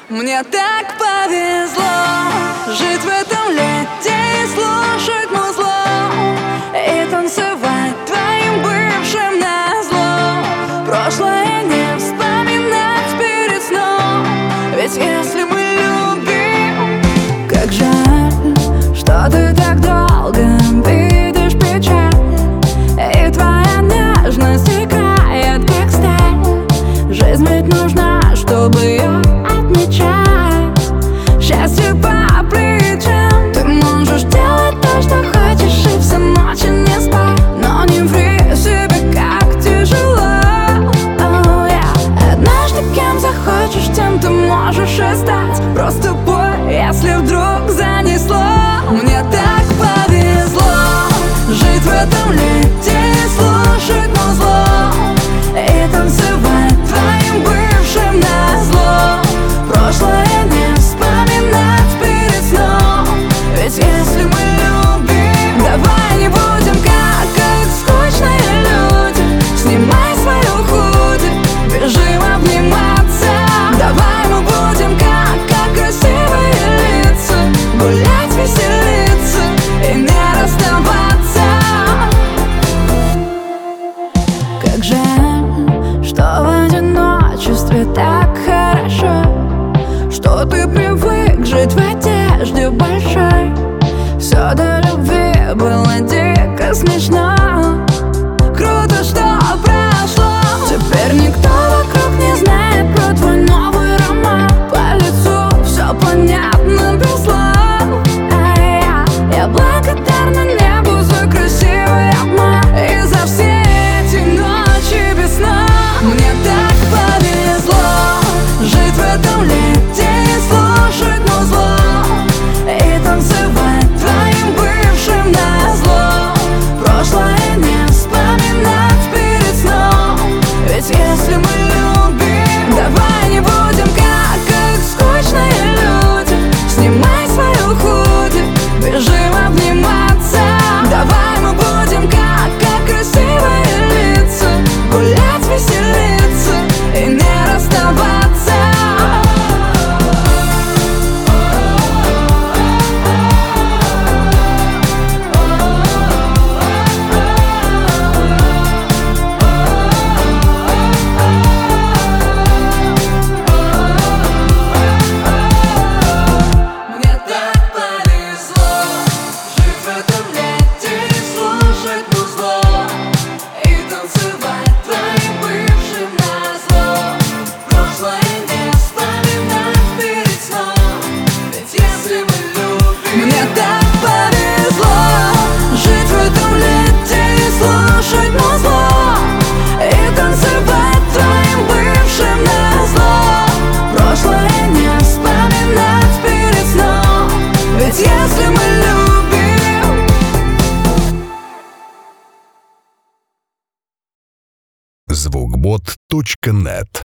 Мне так повезло жить в этом лете и слушать музло и танцевать твоим бывшим назло. Прошлое не вспоминать перед сном, ведь если мы любим, как жаль, что ты так долго видишь печаль, и твоя нежность играет как сталь. Жизнь ведь нужна, чтобы ее отмечать. Счастье по плечам. Ты можешь делать то, что хочешь, и всю ночь не спать, но не ври себе, как тяжело. Однажды кем захочешь, тем ты можешь и стать. Просто пой, если вдруг занесло. Мне так повезло жить в этом лете и слушать музло и танцевать твоим бывшим назло. Прошлое не вспоминать перед сном, ведь если мы любим, давай не будем как скучные люди. Снимай свою худи, бежим обниматься. Давай мы будем как красивые лица, гулять, веселиться и не расставаться. Как жаль, что в одиночестве так хорошо, что ты привык жить в одежде большой. Все до любви было дико смешно. Круто, что прошло. Теперь никто вокруг не знает про твой новый роман. По лицу все понятно без слов. Я благодарна небу за красивый обман и за все эти ночи без сна. Мне так повезло жить в этом лете и слушать музло и танцевать твоим бывшим назло. Прошлое не вспоминать перед сном, ведь если мы любим, давай не будем как скучные люди. Снимай свою худи, бежим обниматься. Давай мы будем как красивые лица, гулять, веселиться и не расставаться. Мне так повезло жить в этом лете и слушать музло и танцевать твоим бывшим назло. Прошлое не вспоминать перед сном, ведь если мы любим. Мне так повезло жить в этом лете и слушать музло и танцевать твоим бывшим назло. Прошлое не вспоминать перед сном, ведь если мы любим. Звукбот.нет